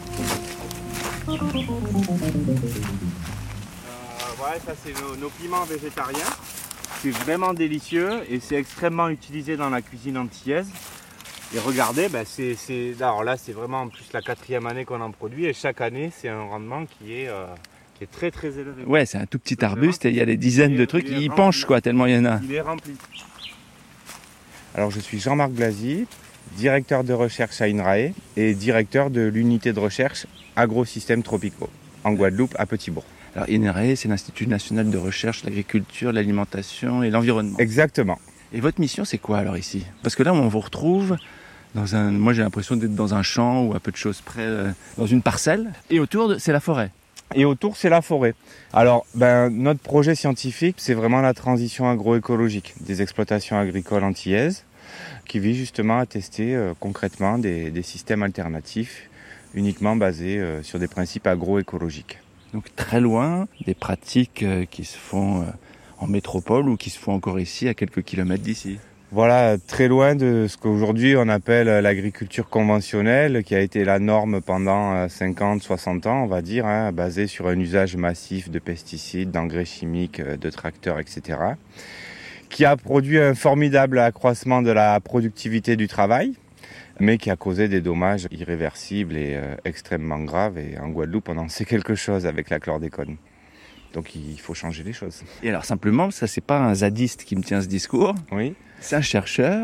S13: Ouais, ça c'est nos, nos piments végétariens. C'est vraiment délicieux et c'est extrêmement utilisé dans la cuisine antillaise. Et regardez, ben c'est, c'est, alors là c'est vraiment en plus la quatrième année qu'on en produit et chaque année c'est un rendement qui est, euh, qui est très très élevé.
S4: Ouais, c'est un tout petit arbuste et il y a des dizaines de trucs, il, il penche quoi, tellement il y en a.
S13: Il est rempli. Alors je suis Jean-Marc Blazy, directeur de recherche à I N R A E et directeur de l'unité de recherche Agrosystèmes Tropicaux en Guadeloupe à Petit-Bourg.
S4: Alors I N R A E, c'est l'Institut national de recherche, l'agriculture, l'alimentation et l'environnement.
S13: Exactement.
S4: Et votre mission, c'est quoi alors ici? Parce que là, on vous retrouve dans un... Moi, j'ai l'impression d'être dans un champ ou à peu de choses près, euh, dans une parcelle. Et autour, de... c'est la forêt.
S13: Et autour, c'est la forêt. Alors, ben, notre projet scientifique, c'est vraiment la transition agroécologique des exploitations agricoles antillaises qui vise justement à tester euh, concrètement des, des systèmes alternatifs uniquement basés euh, sur des principes agroécologiques.
S4: Donc très loin des pratiques euh, qui se font euh, en métropole ou qui se font encore ici à quelques kilomètres d'ici.
S13: Voilà, très loin de ce qu'aujourd'hui on appelle l'agriculture conventionnelle, qui a été la norme pendant cinquante à soixante ans, on va dire, hein, basée sur un usage massif de pesticides, d'engrais chimiques, de tracteurs, et cetera, qui a produit un formidable accroissement de la productivité du travail, mais qui a causé des dommages irréversibles et euh, extrêmement graves. Et en Guadeloupe, on en sait quelque chose avec la chlordécone. Donc il faut changer les choses.
S4: Et alors simplement, ça c'est pas un zadiste qui me tient ce discours.
S13: Oui.
S4: C'est un chercheur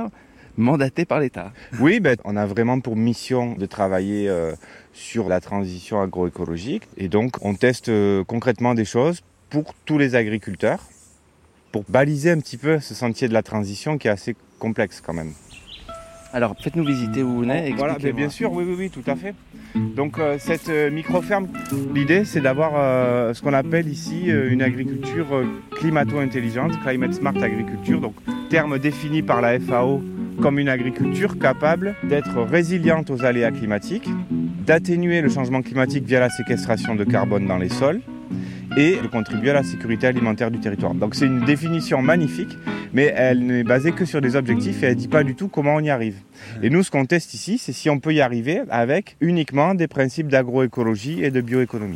S5: mandaté par l'État.
S13: Oui, ben, on a vraiment pour mission de travailler euh, sur la transition agroécologique. Et donc, on teste euh, concrètement des choses pour tous les agriculteurs, pour baliser un petit peu ce sentier de la transition qui est assez complexe quand même.
S5: Alors, faites-nous visiter où vous venez.
S13: Voilà, ben, bien sûr, oui, oui, oui, tout à fait. Donc, euh, cette euh, micro-ferme, l'idée, c'est d'avoir euh, ce qu'on appelle ici euh, une agriculture euh, climato-intelligente, Climate Smart Agriculture, donc terme défini par la F A O comme une agriculture capable d'être résiliente aux aléas climatiques, d'atténuer le changement climatique via la séquestration de carbone dans les sols et de contribuer à la sécurité alimentaire du territoire. Donc c'est une définition magnifique, mais elle n'est basée que sur des objectifs et elle ne dit pas du tout comment on y arrive. Et nous, ce qu'on teste ici, c'est si on peut y arriver avec uniquement des principes d'agroécologie et de bioéconomie.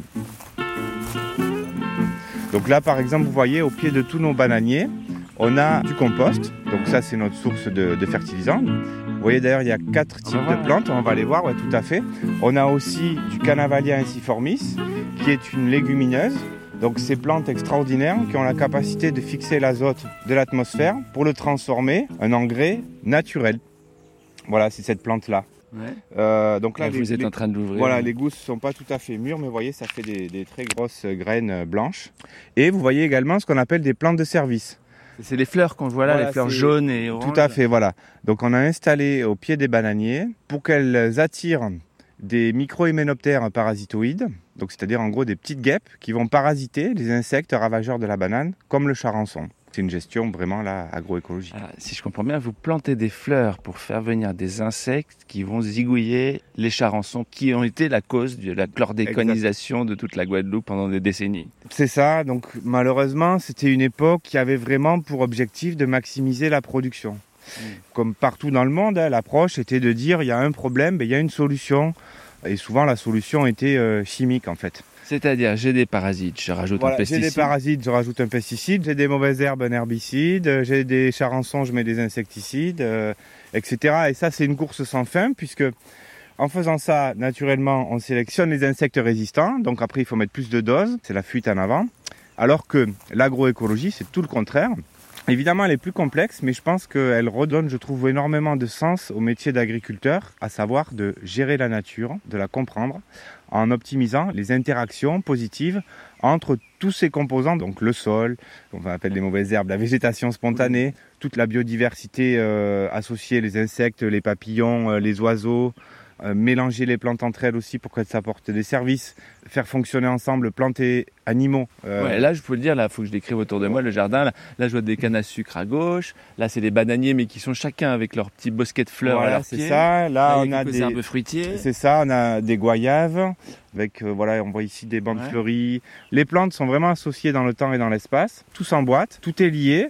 S13: Donc là, par exemple, vous voyez, au pied de tous nos bananiers, on a du compost. Donc ça, c'est notre source de, de fertilisants. Vous voyez d'ailleurs, il y a quatre types de plantes, on va les voir, ouais, tout à fait. On a aussi du Canavalia ensiformis, qui est une légumineuse. Donc ces plantes extraordinaires qui ont la capacité de fixer l'azote de l'atmosphère pour le transformer en engrais naturel. Voilà, c'est cette plante-là.
S5: Ouais.
S13: Euh, donc là,
S5: là
S13: les,
S5: vous êtes
S13: les,
S5: en train de l'ouvrir.
S13: Voilà, les gousses ne sont pas tout à fait mûres, mais vous voyez, ça fait des, des très grosses graines blanches. Et vous voyez également ce qu'on appelle des plantes de service.
S5: C'est les fleurs qu'on voit là,
S13: voilà,
S5: les fleurs jaunes et oranges.
S13: Tout à fait, voilà. Donc on a installé au pied des bananiers pour qu'elles attirent des micro-hyménoptères parasitoïdes, donc c'est-à-dire en gros des petites guêpes qui vont parasiter les insectes ravageurs de la banane, comme le charançon. C'est une gestion vraiment là, agroécologique.
S5: Alors, si je comprends bien, vous plantez des fleurs pour faire venir des insectes qui vont zigouiller les charançons, qui ont été la cause de la chlordéconisation de toute la Guadeloupe pendant des décennies.
S13: C'est ça, donc malheureusement, c'était une époque qui avait vraiment pour objectif de maximiser la production. Mmh. Comme partout dans le monde, hein, l'approche était de dire il y a un problème, ben, il y a une solution. Et souvent, la solution était euh, chimique en fait.
S5: C'est-à-dire, j'ai des parasites, je rajoute
S13: voilà,
S5: un pesticide.
S13: J'ai des parasites, je rajoute un pesticide. J'ai des mauvaises herbes, un herbicide. J'ai des charançons, je mets des insecticides, euh, et cetera. Et ça, c'est une course sans fin, puisque en faisant ça, naturellement, on sélectionne les insectes résistants. Donc après, il faut mettre plus de doses. C'est la fuite en avant. Alors que l'agroécologie, c'est tout le contraire. Évidemment, elle est plus complexe, mais je pense qu'elle redonne, je trouve, énormément de sens au métier d'agriculteur, à savoir de gérer la nature, de la comprendre, en optimisant les interactions positives entre tous ces composants, donc le sol, on appelle les mauvaises herbes, la végétation spontanée, toute la biodiversité euh, associée, les insectes, les papillons, euh, les oiseaux, euh, mélanger les plantes entre elles aussi pour qu'elles s'apportent des services, faire fonctionner ensemble plantes et animaux.
S5: Euh... Ouais, là, je peux le dire, là, il faut que je décrive autour de moi le jardin. Là, là, je vois des cannes à sucre à gauche. Là, c'est des bananiers, mais qui sont chacun avec leur petit bosquet de fleurs
S13: voilà,
S5: à leurs
S13: c'est
S5: pieds.
S13: ça. Là, là on a des
S5: arbres fruitiers.
S13: C'est ça, on a des goyaves. Avec, euh, voilà, on voit ici des bandes ouais. fleuries. Les plantes sont vraiment associées dans le temps et dans l'espace. Tout s'emboîte, tout est lié.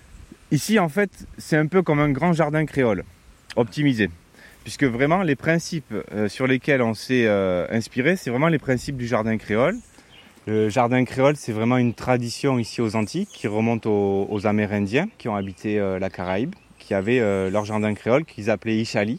S13: Ici, en fait, c'est un peu comme un grand jardin créole, optimisé. Puisque vraiment, les principes euh, sur lesquels on s'est euh, inspiré, c'est vraiment les principes du jardin créole. Le jardin créole, c'est vraiment une tradition ici aux Antilles qui remonte aux, aux Amérindiens qui ont habité euh, la Caraïbe, qui avaient euh, leur jardin créole qu'ils appelaient Ishali.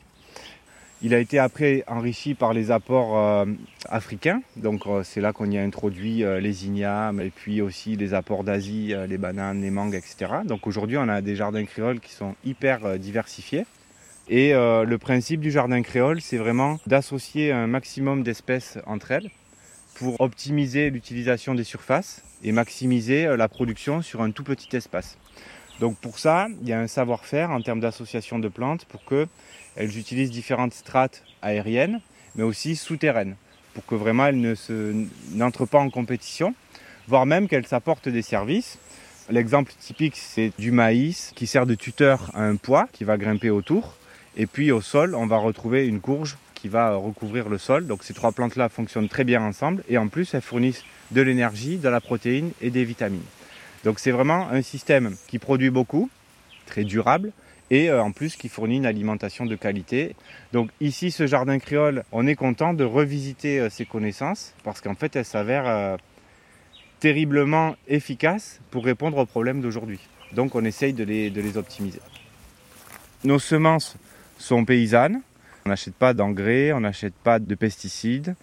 S13: Il a été après enrichi par les apports euh, africains, donc euh, c'est là qu'on y a introduit euh, les ignames et puis aussi les apports d'Asie, euh, les bananes, les mangues, et cetera. Donc aujourd'hui, on a des jardins créoles qui sont hyper euh, diversifiés. Et euh, le principe du jardin créole, c'est vraiment d'associer un maximum d'espèces entre elles pour optimiser l'utilisation des surfaces et maximiser euh, la production sur un tout petit espace. Donc pour ça, il y a un savoir-faire en termes d'association de plantes pour qu'elles utilisent différentes strates aériennes, mais aussi souterraines, pour que vraiment elles ne se, n'entrent pas en compétition, voire même qu'elles s'apportent des services. L'exemple typique, c'est du maïs qui sert de tuteur à un pois qui va grimper autour. Et puis au sol, on va retrouver une courge qui va recouvrir le sol. Donc ces trois plantes-là fonctionnent très bien ensemble et en plus, elles fournissent de l'énergie, de la protéine et des vitamines. Donc c'est vraiment un système qui produit beaucoup, très durable et euh, en plus qui fournit une alimentation de qualité. Donc ici, ce jardin créole, on est content de revisiter euh, ces connaissances parce qu'en fait, elles s'avèrent euh, terriblement efficaces pour répondre aux problèmes d'aujourd'hui. Donc on essaye de les, de les optimiser. Nos semences sont paysannes, on n'achète pas d'engrais, on n'achète pas de pesticides,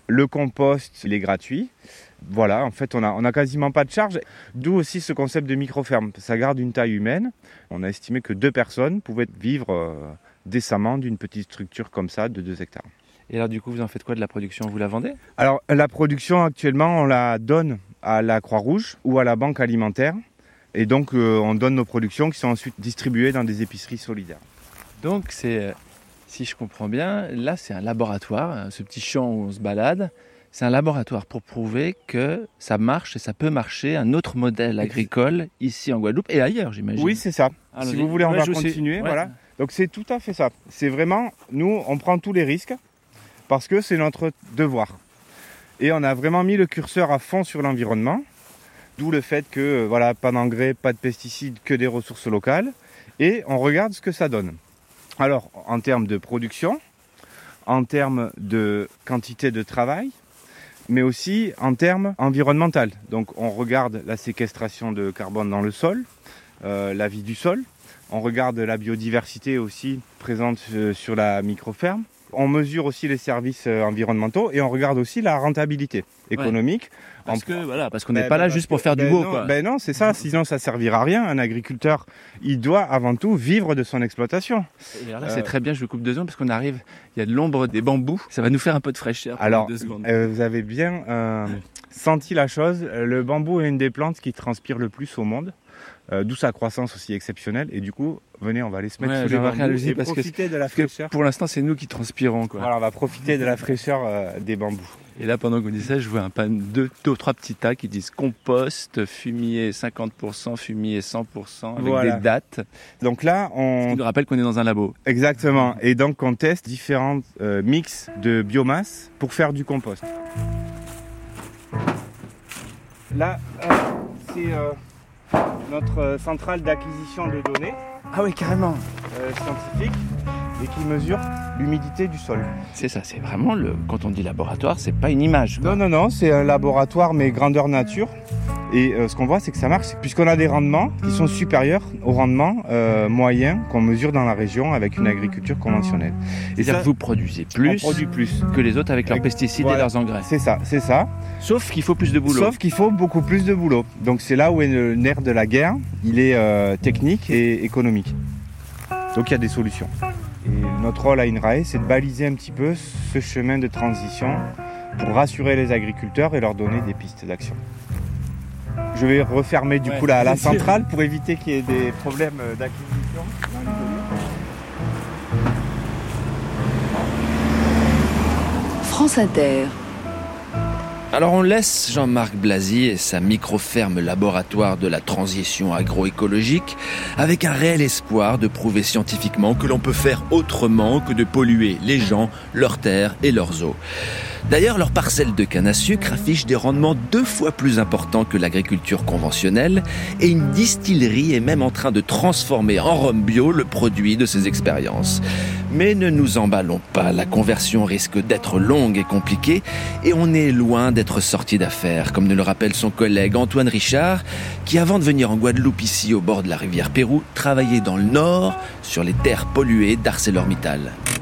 S13: Le compost, il est gratuit. Voilà, en fait, on a, on a quasiment pas de charge. D'où aussi ce concept de micro-ferme. Ça garde une taille humaine. On a estimé que deux personnes pouvaient vivre euh, décemment d'une petite structure comme ça de deux hectares.
S5: Et alors du coup, vous en faites quoi de la production? Vous la vendez?
S13: Alors la production actuellement, on la donne à la Croix-Rouge ou à la Banque alimentaire. Et donc euh, on donne nos productions qui sont ensuite distribuées dans des épiceries solidaires.
S5: Donc c'est, si je comprends bien, là c'est un laboratoire, ce petit champ où on se balade. C'est un laboratoire pour prouver que ça marche et ça peut marcher, un autre modèle agricole ici en Guadeloupe et ailleurs, j'imagine.
S13: Oui, c'est ça. Alors, si vous voulez, on va continuer.
S5: Ouais.
S13: Voilà. Donc c'est tout à fait ça. C'est vraiment, nous, on prend tous les risques parce que c'est notre devoir. Et on a vraiment mis le curseur à fond sur l'environnement, d'où le fait que, voilà, pas d'engrais, pas de pesticides, que des ressources locales. Et on regarde ce que ça donne. Alors, en termes de production, en termes de quantité de travail, mais aussi en termes environnementaux. Donc on regarde la séquestration de carbone dans le sol, euh, la vie du sol, on regarde la biodiversité aussi présente euh, sur la micro-ferme, on mesure aussi les services euh, environnementaux et on regarde aussi la rentabilité économique.
S5: Ouais. Parce que voilà, parce qu'on
S13: ben,
S5: n'est pas là
S13: ben,
S5: juste pour faire
S13: ben
S5: du beau.
S13: Non,
S5: Quoi.
S13: Ben non, c'est ça, sinon ça servira à rien. Un agriculteur, il doit avant tout vivre de son exploitation.
S5: Et alors là, euh... c'est très bien, je vous coupe deux secondes parce qu'on arrive, il y a de l'ombre des bambous, ça va nous faire un peu de fraîcheur.
S13: Alors,
S5: deux secondes.
S13: Euh, vous avez bien euh, senti la chose. Le bambou est une des plantes qui transpire le plus au monde. Euh, d'où sa croissance aussi exceptionnelle. Et du coup, venez, on va aller se mettre
S5: ouais,
S13: sous les bambous et
S5: parce
S13: profiter
S5: que,
S13: de la fraîcheur.
S5: Pour l'instant, c'est nous qui transpirons. Quoi.
S13: Voilà, on va profiter de la fraîcheur euh, des bambous.
S5: Et là, pendant qu'on dit ça, je vois un pan, deux, deux ou trois petits tas qui disent compost, fumier cinquante pour cent, fumier cent pour cent, avec voilà. des dates.
S13: Donc là, on...
S5: Ce qui nous rappelle qu'on est dans un labo.
S13: Exactement. Et donc, on teste différents euh, mix de biomasse pour faire du compost. Là, euh, c'est... Euh... notre centrale d'acquisition de données.
S5: Ah oui, carrément.
S13: Euh, scientifique et qui mesure l'humidité du sol.
S5: C'est ça, c'est vraiment le. Quand on dit laboratoire, c'est pas une image. Quoi.
S13: Non, non, non, c'est un laboratoire mais grandeur nature. Et euh, ce qu'on voit, c'est que ça marche, puisqu'on a des rendements qui sont supérieurs aux rendements euh, moyens qu'on mesure dans la région avec une agriculture conventionnelle.
S5: Et c'est-à-dire que vous produisez plus,
S13: on produit plus
S5: que les autres avec leurs avec, pesticides voilà, et leurs engrais.
S13: C'est ça, c'est ça.
S5: Sauf qu'il faut plus de boulot.
S13: Sauf qu'il faut beaucoup plus de boulot. Donc c'est là où est le nerf de la guerre. Il est euh, technique et économique. Donc il y a des solutions. Et notre rôle à INRAE, c'est de baliser un petit peu ce chemin de transition pour rassurer les agriculteurs et leur donner des pistes d'action. Je vais refermer du ouais, coup la, la centrale pour éviter qu'il y ait des problèmes d'acquisition.
S1: France Inter.
S5: Alors on laisse Jean-Marc Blasi et sa micro-ferme laboratoire de la transition agroécologique avec un réel espoir de prouver scientifiquement que l'on peut faire autrement que de polluer les gens, leurs terres et leurs eaux. D'ailleurs, leur parcelle de canne à sucre affiche des rendements deux fois plus importants que l'agriculture conventionnelle et une distillerie est même en train de transformer en rhum bio le produit de ces expériences. Mais ne nous emballons pas, la conversion risque d'être longue et compliquée et on est loin d'être sorti d'affaires, comme nous le rappelle son collègue Antoine Richard, qui avant de venir en Guadeloupe ici au bord de la rivière Pérou, travaillait dans le nord sur les terres polluées d'ArcelorMittal.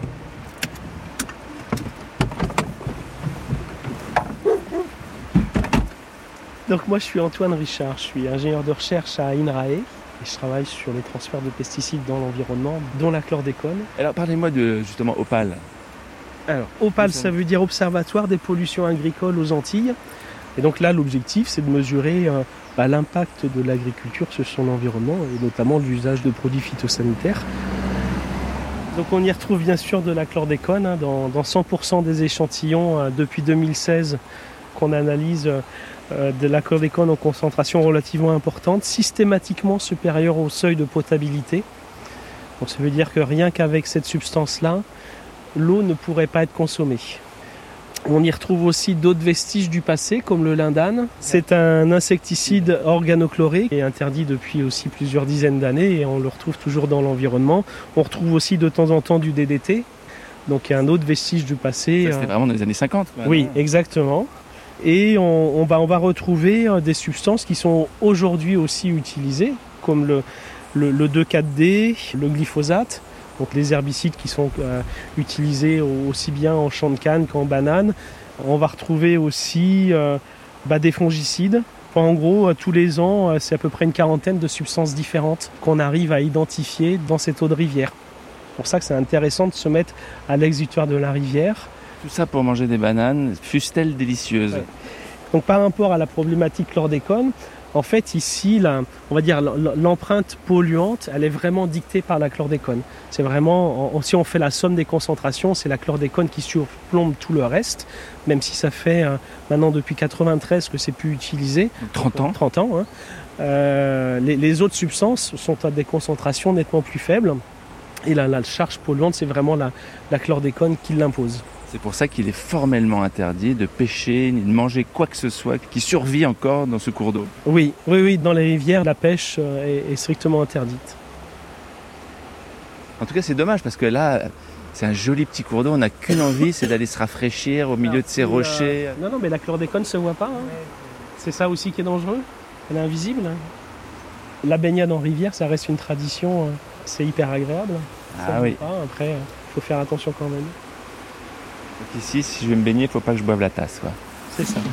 S14: Donc moi je suis Antoine Richard, je suis ingénieur de recherche à INRAE et je travaille sur les transferts de pesticides dans l'environnement, dont la chlordécone.
S5: Alors parlez-moi de justement OPAL.
S14: Alors OPAL, ça veut dire Observatoire des pollutions agricoles aux Antilles. Et donc là l'objectif c'est de mesurer euh, bah, l'impact de l'agriculture sur son environnement et notamment l'usage de produits phytosanitaires. Donc on y retrouve bien sûr de la chlordécone hein, dans, dans cent pour cent des échantillons euh, depuis deux mille seize qu'on analyse. Euh, de la chlordécone en concentration relativement importante, systématiquement supérieure au seuil de potabilité. Donc ça veut dire que rien qu'avec cette substance-là, l'eau ne pourrait pas être consommée. On y retrouve aussi d'autres vestiges du passé, comme le lindane. C'est un insecticide organochloré, qui est interdit depuis aussi plusieurs dizaines d'années, et on le retrouve toujours dans l'environnement. On retrouve aussi de temps en temps du D D T, donc il y a un autre vestige du passé.
S5: Ça, c'était vraiment dans les années cinquante. Quoi,
S14: oui,
S5: non
S14: exactement. Et on, on, va, on va retrouver des substances qui sont aujourd'hui aussi utilisées, comme le, le, le deux quatre D, le glyphosate, Donc les herbicides qui sont euh, utilisés aussi bien en champ de canne qu'en banane. On va retrouver aussi euh, bah, des fongicides. En gros, euh, tous les ans, euh, c'est à peu près une quarantaine de substances différentes qu'on arrive à identifier dans cette eau de rivière. C'est pour ça que c'est intéressant de se mettre à l'exutoire de la rivière.
S5: Tout ça pour manger des bananes, fussent-elles délicieuses.
S14: Ouais. Donc par rapport à la problématique chlordécone, en fait ici, la, on va dire l'empreinte polluante, elle est vraiment dictée par la chlordécone. C'est vraiment, si on fait la somme des concentrations, c'est la chlordécone qui surplombe tout le reste, même si ça fait euh, maintenant depuis quatre-vingt-treize que c'est plus utilisé.
S5: trente ans.
S14: trente ans. Hein. Euh, les, les autres substances sont à des concentrations nettement plus faibles. Et la, la charge polluante, c'est vraiment la, la chlordécone qui l'impose.
S5: C'est pour ça qu'il est formellement interdit de pêcher ni de manger quoi que ce soit qui survit encore dans ce cours d'eau.
S14: Oui, oui, oui, dans les rivières, la pêche est, est strictement interdite.
S5: En tout cas, c'est dommage parce que là, c'est un joli petit cours d'eau. On n'a qu'une envie, c'est d'aller se rafraîchir au milieu de ces rochers.
S14: Euh, non, non, mais la chlordécone ne se voit pas. Hein. C'est ça aussi qui est dangereux. Elle est invisible. La baignade en rivière, ça reste une tradition. C'est hyper agréable.
S5: Ah
S14: ça
S5: oui.
S14: Pas. Après, il faut faire attention quand même.
S5: Donc ici, si je vais me baigner, il ne faut pas que je boive la tasse, quoi.
S14: C'est ça.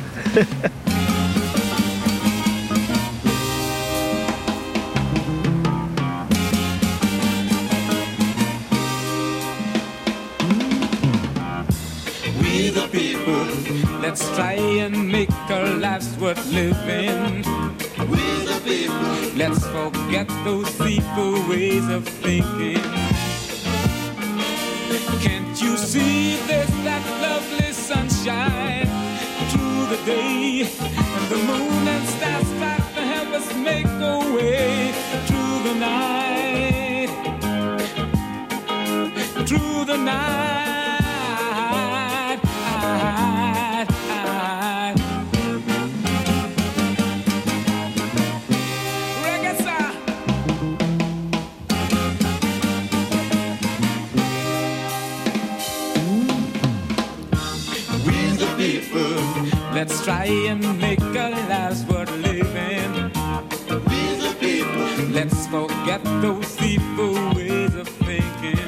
S9: We the people, let's try and make our lives worth living. We the people, let's forget those evil ways of thinking. Can't you see there's that lovely sunshine through the day, and the moon and stars try to help us make a way through the night, through the night. Let's try and make our lives worth living. We the people. Let's forget those evil ways of thinking.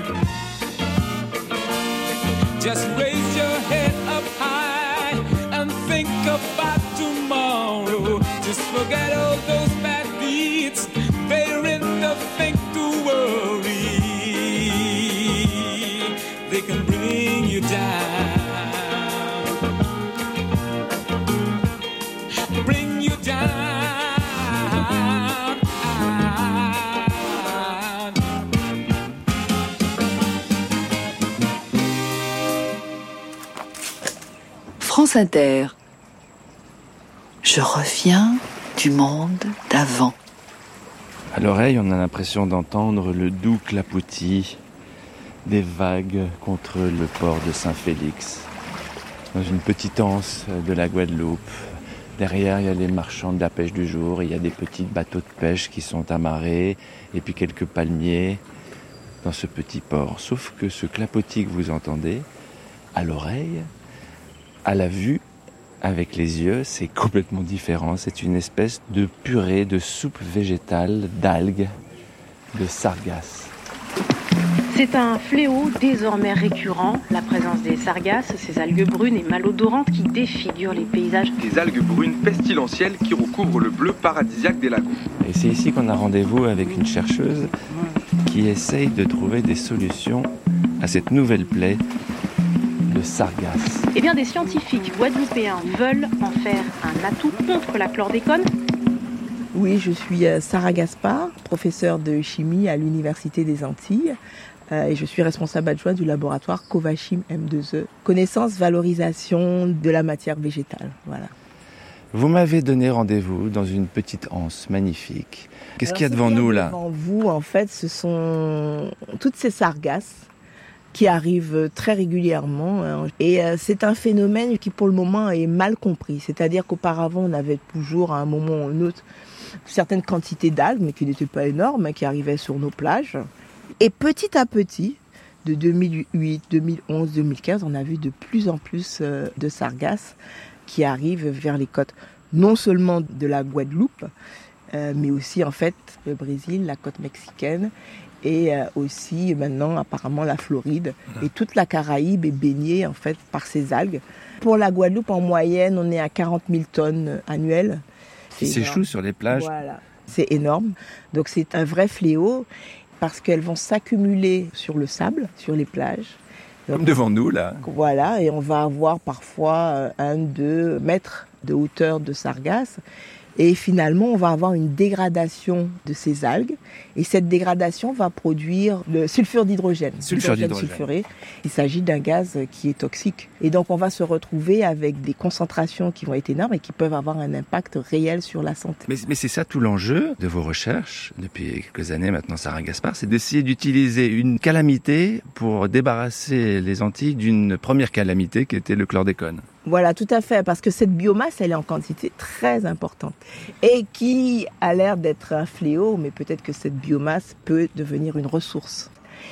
S9: Just raise your head up high and think about tomorrow. Just forget all those bad deeds. They're in the thing to worry. They can bring you down.
S1: France Inter. Je reviens du monde d'avant.
S5: À l'oreille, on a l'impression d'entendre le doux clapotis des vagues contre le port de Saint-Félix. Dans une petite anse de la Guadeloupe. Derrière, il y a les marchands de la pêche du jour, il y a des petits bateaux de pêche qui sont amarrés, et puis quelques palmiers dans ce petit port. Sauf que ce clapotis que vous entendez, à l'oreille, à la vue, avec les yeux, c'est complètement différent. C'est une espèce de purée, de soupe végétale, d'algues, de sargasses.
S15: C'est un fléau désormais récurrent, la présence des sargasses, ces algues brunes et malodorantes qui défigurent les paysages.
S16: Des algues brunes pestilentielles qui recouvrent le bleu paradisiaque des lagons.
S5: Et c'est ici qu'on a rendez-vous avec une chercheuse qui essaye de trouver des solutions à cette nouvelle plaie de sargasses.
S15: Eh bien, des scientifiques guadeloupéens veulent en faire un atout contre la chlordécone.
S17: Oui, je suis Sarah Gaspard, professeure de chimie à l'Université des Antilles. Euh, et je suis responsable adjointe du laboratoire Covachim M deux E, connaissance, valorisation de la matière végétale. Voilà.
S5: Vous m'avez donné rendez-vous dans une petite anse magnifique. Qu'est-ce qu'il y a devant nous là ?
S17: Devant vous, en fait, ce sont toutes ces sargasses qui arrivent très régulièrement. Et euh, c'est un phénomène qui, pour le moment, est mal compris. C'est-à-dire qu'auparavant, on avait toujours, à un moment ou un autre, certaines quantités d'algues, mais qui n'étaient pas énormes, qui arrivaient sur nos plages. Et petit à petit, de deux mille huit, deux mille onze, deux mille quinze, on a vu de plus en plus de sargasses qui arrivent vers les côtes, non seulement de la Guadeloupe, euh, mais aussi en fait le Brésil, la côte mexicaine et euh, aussi maintenant apparemment la Floride. Et toute la Caraïbe est baignée en fait par ces algues. Pour la Guadeloupe, en moyenne, on est à quarante mille tonnes annuelles.
S5: Qui s'échouent sur les plages.
S17: Voilà, c'est énorme. Donc c'est un vrai fléau parce qu'elles vont s'accumuler sur le sable, sur les plages.
S5: Donc, comme devant nous, là.
S17: Voilà, et on va avoir parfois un, deux mètres de hauteur de sargasses. Et finalement, on va avoir une dégradation de ces algues. Et cette dégradation va produire le sulfure d'hydrogène.
S5: Sulfure d'hydrogène.
S17: Sulfuré. Il s'agit d'un gaz qui est toxique. Et donc, on va se retrouver avec des concentrations qui vont être énormes et qui peuvent avoir un impact réel sur la santé.
S5: Mais, mais c'est ça tout l'enjeu de vos recherches, depuis quelques années maintenant, Sarah Gaspard, c'est d'essayer d'utiliser une calamité pour débarrasser les Antilles d'une première calamité qui était le chlordécone.
S17: Voilà, tout à fait, parce que cette biomasse, elle est en quantité très importante et qui a l'air d'être un fléau, mais peut-être que cette biomasse peut devenir une ressource.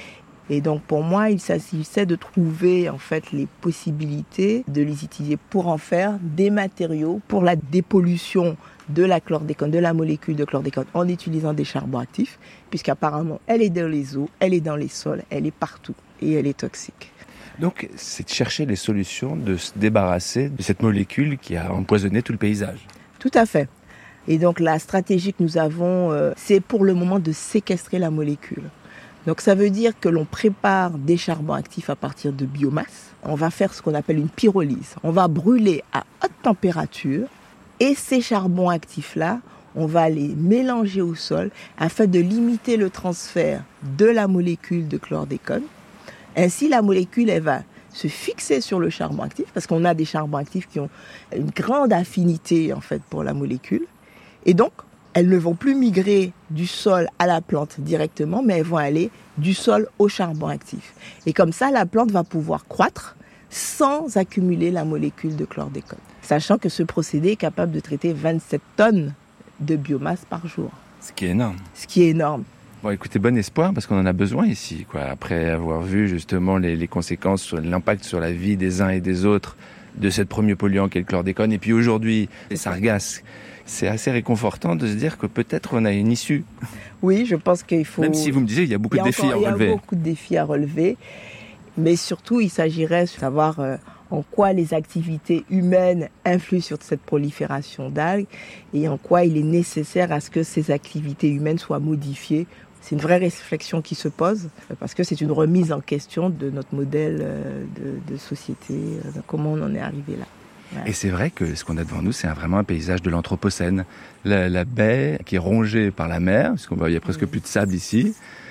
S17: Et donc pour moi, il s'agissait de trouver en fait les possibilités de les utiliser pour en faire des matériaux pour la dépollution de la chlordécone, de la molécule de chlordécone en utilisant des charbons actifs, puisqu'apparemment elle est dans les eaux, elle est dans les sols, elle est partout et elle est toxique.
S5: Donc, c'est de chercher les solutions, de se débarrasser de cette molécule qui a empoisonné tout le paysage.
S17: Tout à fait. Et donc, la stratégie que nous avons, euh, c'est pour le moment de séquestrer la molécule. Donc, ça veut dire que l'on prépare des charbons actifs à partir de biomasse. On va faire ce qu'on appelle une pyrolyse. On va brûler à haute température et ces charbons actifs-là, on va les mélanger au sol afin de limiter le transfert de la molécule de chlordécone. Ainsi, la molécule, elle va se fixer sur le charbon actif, parce qu'on a des charbons actifs qui ont une grande affinité, en fait, pour la molécule. Et donc, elles ne vont plus migrer du sol à la plante directement, mais elles vont aller du sol au charbon actif. Et comme ça, la plante va pouvoir croître sans accumuler la molécule de chlordécone. Sachant que ce procédé est capable de traiter vingt-sept tonnes de biomasse par jour.
S5: Ce qui est énorme.
S17: Ce qui est énorme.
S5: Bon, écoutez, bon espoir, parce qu'on en a besoin ici, quoi. Après avoir vu justement les, les conséquences, sur l'impact sur la vie des uns et des autres de ce premier polluant qu'est le chlordécone, et puis aujourd'hui, les sargasses, c'est assez réconfortant de se dire que peut-être on a une issue.
S17: Oui, je pense qu'il faut...
S5: Même si vous me disiez, il y a beaucoup de défis à relever.
S17: Il y a beaucoup de défis à relever, mais surtout, il s'agirait de savoir euh, en quoi les activités humaines influent sur cette prolifération d'algues et en quoi il est nécessaire à ce que ces activités humaines soient modifiées. C'est une vraie réflexion qui se pose parce que c'est une remise en question de notre modèle de, de société, de comment on en est arrivé là. Ouais.
S5: Et c'est vrai que ce qu'on a devant nous, c'est un, vraiment un paysage de l'Anthropocène. La, la baie qui est rongée par la mer, parce qu'il n'y a presque plus de sable ici,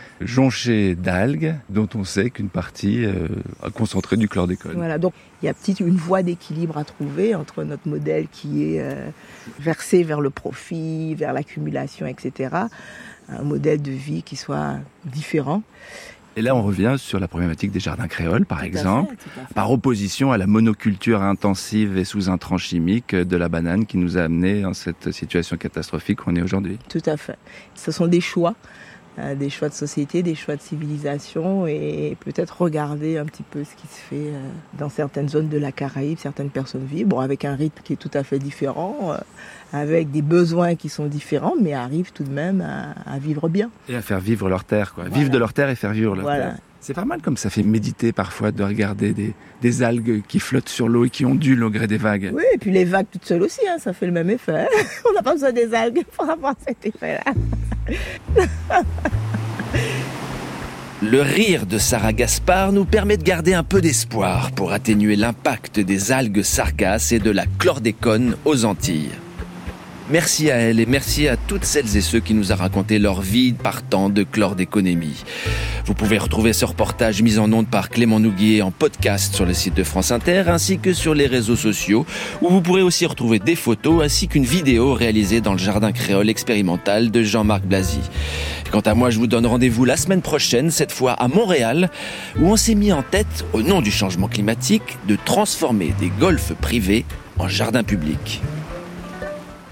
S5: jonchée d'algues dont on sait qu'une partie euh, a concentré du chlordécone.
S17: Voilà, donc il y a petite une voie d'équilibre à trouver entre notre modèle qui est euh, versé vers le profit, vers l'accumulation, et cetera, un modèle de vie qui soit différent.
S5: Et là, on revient sur la problématique des jardins créoles, par
S17: tout
S5: exemple,
S17: fait, fait.
S5: par opposition à la monoculture intensive et sous intrants chimiques de la banane qui nous a amenés dans cette situation catastrophique qu'on est aujourd'hui.
S17: Tout à fait. Ce sont des choix, euh, des choix de société, des choix de civilisation et peut-être regarder un petit peu ce qui se fait euh, dans certaines zones de la Caraïbe, certaines personnes vivent, bon, avec un rythme qui est tout à fait différent, euh, avec des besoins qui sont différents, mais arrivent tout de même à, à vivre bien.
S5: Et à faire vivre leur terre, quoi.
S17: Voilà.
S5: Vivre de leur terre et faire vivre leur
S17: voilà.
S5: terre. C'est pas mal comme ça fait méditer parfois de regarder des, des algues qui flottent sur l'eau et qui ondulent au gré des vagues.
S17: Oui, et puis les vagues toutes seules aussi, hein, ça fait le même effet. On n'a pas besoin des algues pour avoir cet effet-là.
S5: Le rire de Sarah Gaspard nous permet de garder un peu d'espoir pour atténuer l'impact des algues sargasses et de la chlordécone aux Antilles. Merci à elle et merci à toutes celles et ceux qui nous ont raconté leur vie partant de chlordéconémie. Vous pouvez retrouver ce reportage mis en ondes par Clément Nouguier en podcast sur le site de France Inter ainsi que sur les réseaux sociaux où vous pourrez aussi retrouver des photos ainsi qu'une vidéo réalisée dans le jardin créole expérimental de Jean-Marc Blasi. Quant à moi, je vous donne rendez-vous la semaine prochaine, cette fois à Montréal, où on s'est mis en tête, au nom du changement climatique, de transformer des golfs privés en jardins publics.